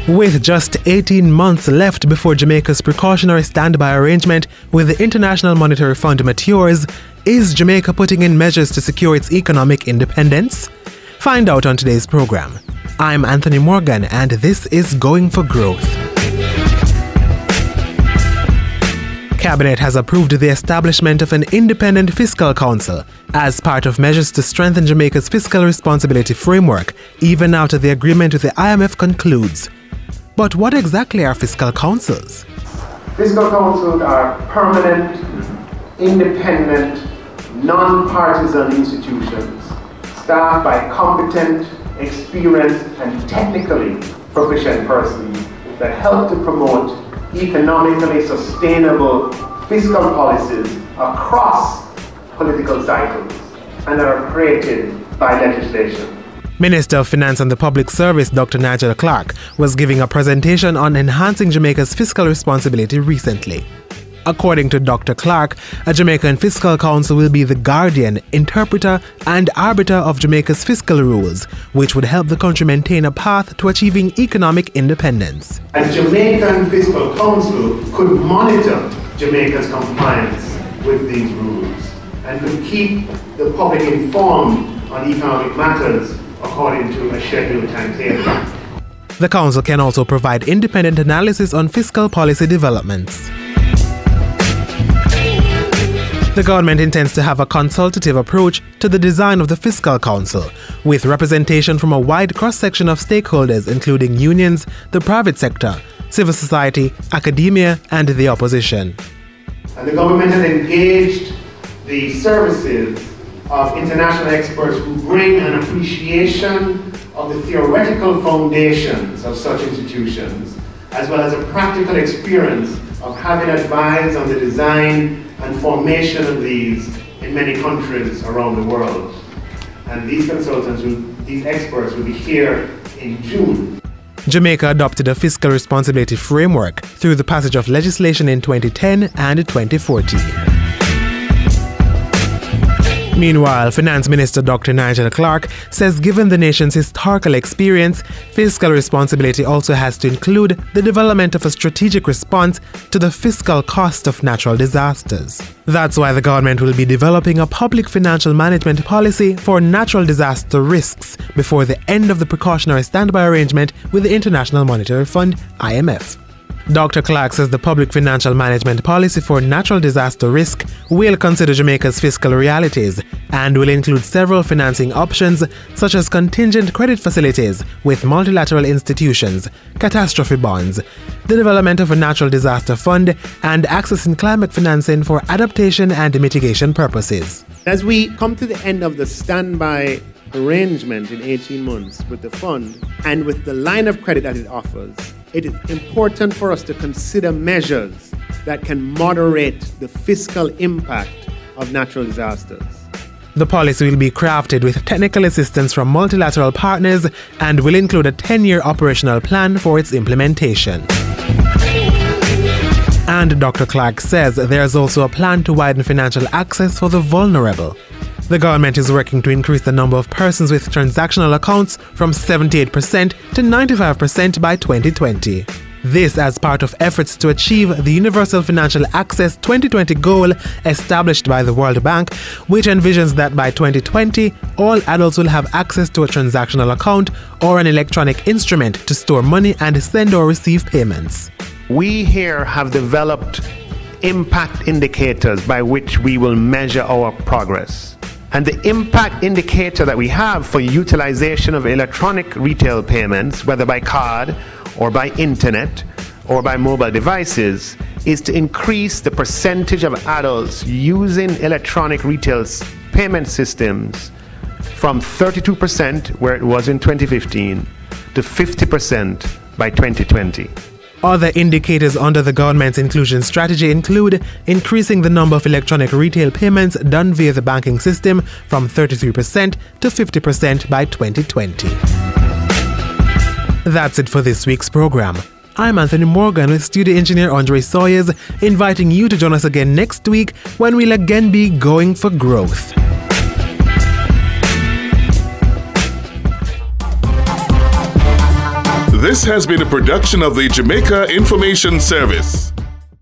With just 18 months left before Jamaica's precautionary standby arrangement with the International Monetary Fund matures, is Jamaica putting in measures to secure its economic independence? Find out on today's program. I'm Anthony Morgan, and this is Going for Growth. Cabinet has approved the establishment of an independent fiscal council as part of measures to strengthen Jamaica's fiscal responsibility framework, even after the agreement with the IMF concludes. But what exactly are fiscal councils? Fiscal councils are permanent, independent, non-partisan institutions staffed by competent, experienced, and technically proficient persons that help to promote economically sustainable fiscal policies across political cycles and are created by legislation. Minister of Finance and the Public Service Dr. Nigel Clarke was giving a presentation on enhancing Jamaica's fiscal responsibility recently. According to Dr. Clarke, a Jamaican Fiscal Council will be the guardian, interpreter, and arbiter of Jamaica's fiscal rules, which would help the country maintain a path to achieving economic independence. A Jamaican Fiscal Council could monitor Jamaica's compliance with these rules and could keep the public informed on economic matters according to a scheduled timetable. The Council can also provide independent analysis on fiscal policy developments. The government intends to have a consultative approach to the design of the Fiscal Council, with representation from a wide cross-section of stakeholders including unions, the private sector, civil society, academia, and the opposition. And the government has engaged the services of international experts who bring an appreciation of the theoretical foundations of such institutions, as well as a practical experience of having advised on the design and formation of these in many countries around the world. And these these experts will be here in June. Jamaica adopted a fiscal responsibility framework through the passage of legislation in 2010 and 2014. Meanwhile, Finance Minister Dr. Nigel Clarke says given the nation's historical experience, fiscal responsibility also has to include the development of a strategic response to the fiscal cost of natural disasters. That's why the government will be developing a public financial management policy for natural disaster risks before the end of the precautionary standby arrangement with the International Monetary Fund, IMF. Dr. Clarke says the public financial management policy for natural disaster risk will consider Jamaica's fiscal realities and will include several financing options such as contingent credit facilities with multilateral institutions, catastrophe bonds, the development of a natural disaster fund, and accessing climate financing for adaptation and mitigation purposes. As we come to the end of the standby arrangement in 18 months with the fund and with the line of credit that it offers, it is important for us to consider measures that can moderate the fiscal impact of natural disasters. The policy will be crafted with technical assistance from multilateral partners and will include a 10-year operational plan for its implementation. And Dr. Clarke says there's also a plan to widen financial access for the vulnerable. The government is working to increase the number of persons with transactional accounts from 78% to 95% by 2020. This as part of efforts to achieve the Universal Financial Access 2020 goal established by the World Bank, which envisions that by 2020, all adults will have access to a transactional account or an electronic instrument to store money and send or receive payments. We here have developed impact indicators by which we will measure our progress. And the impact indicator that we have for utilization of electronic retail payments, whether by card or by internet or by mobile devices, is to increase the percentage of adults using electronic retail payment systems from 32%, where it was in 2015, to 50% by 2020. Other indicators under the government's inclusion strategy include increasing the number of electronic retail payments done via the banking system from 33% to 50% by 2020. That's it for this week's program. I'm Anthony Morgan with studio engineer Andre Sawyers, inviting you to join us again next week when we'll again be going for growth. This has been a production of the Jamaica Information Service.